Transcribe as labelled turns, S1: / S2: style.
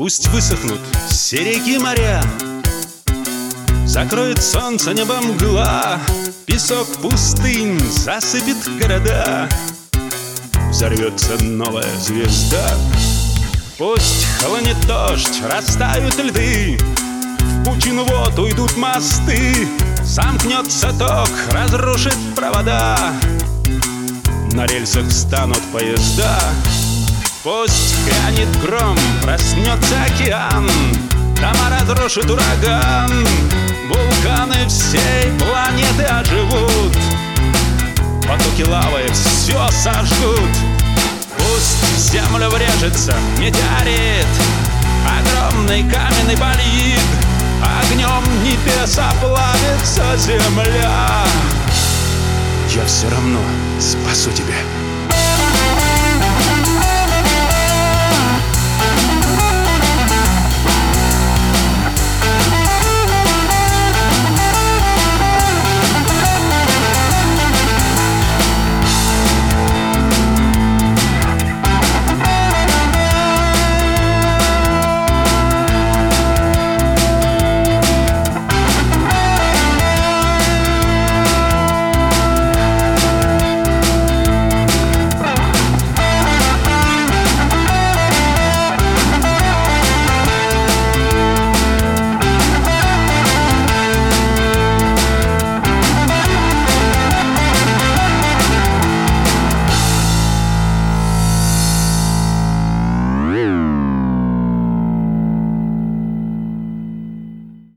S1: Пусть высохнут все реки и моря, закроет солнце небо мгла, песок пустынь засыпет города, взорвется новая звезда. Пусть хлынет дождь, растают льды, в пучину вод уйдут мосты, замкнется ток, разрушит провода, на рельсах встанут поезда. Пусть грянет гром, проснется океан, дома разрушит ураган, вулканы всей планеты оживут, потоки лавы все сожгут. Пусть в землю врежется метеорит, огромный каменный болид, огнем небес оплавится земля. Я все равно спасу тебя.